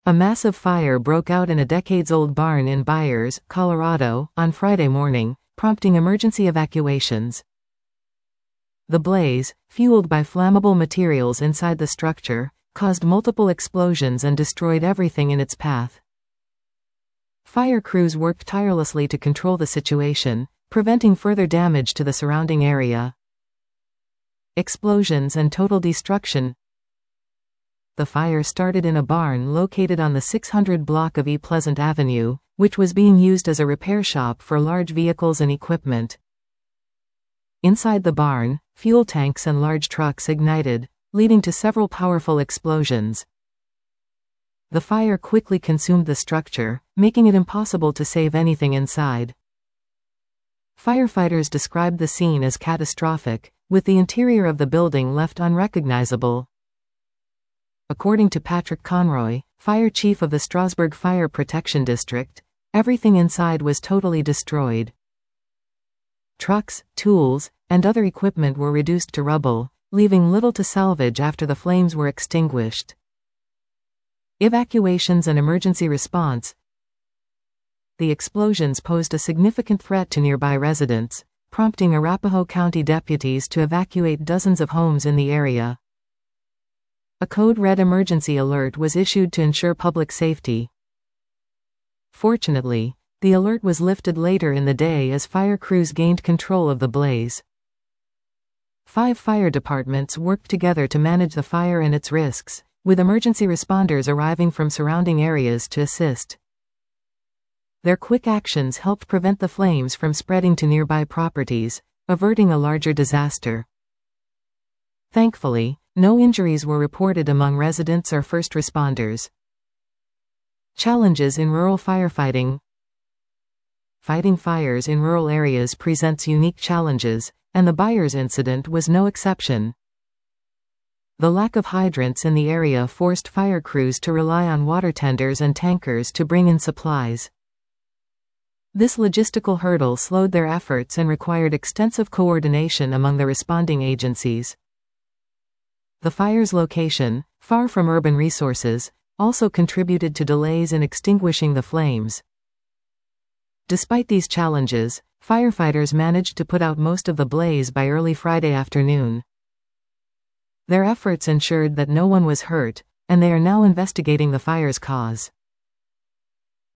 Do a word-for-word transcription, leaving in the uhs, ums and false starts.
A massive fire broke out in a decades-old barn in Byers, Colorado, on Friday morning, prompting emergency evacuations. The blaze, fueled by flammable materials inside the structure, caused multiple explosions and destroyed everything in its path. Fire crews worked tirelessly to control the situation, preventing further damage to the surrounding area. Explosions and total destruction. The fire started in a barn located on the six hundred block of E Pleasant Avenue, which was being used as a repair shop for large vehicles and equipment. Inside the barn, fuel tanks and large trucks ignited, leading to several powerful explosions. The fire quickly consumed the structure, making it impossible to save anything inside. Firefighters described the scene as catastrophic, with the interior of the building left unrecognizable. According to Patrick Conroy, fire chief of the Strasburg Fire Protection District, everything inside was totally destroyed. Trucks, tools, and other equipment were reduced to rubble, leaving little to salvage after the flames were extinguished. Evacuations and emergency response. The explosions posed a significant threat to nearby residents, prompting Arapahoe County deputies to evacuate dozens of homes in the area. A code red emergency alert was issued to ensure public safety. Fortunately, the alert was lifted later in the day as fire crews gained control of the blaze. Five fire departments worked together to manage the fire and its risks, with emergency responders arriving from surrounding areas to assist. Their quick actions helped prevent the flames from spreading to nearby properties, averting a larger disaster. Thankfully, no injuries were reported among residents or first responders. Challenges in rural firefighting. Fighting fires in rural areas presents unique challenges, and the Byers incident was no exception. The lack of hydrants in the area forced fire crews to rely on water tenders and tankers to bring in supplies. This logistical hurdle slowed their efforts and required extensive coordination among the responding agencies. The fire's location, far from urban resources, also contributed to delays in extinguishing the flames. Despite these challenges, firefighters managed to put out most of the blaze by early Friday afternoon. Their efforts ensured that no one was hurt, and they are now investigating the fire's cause.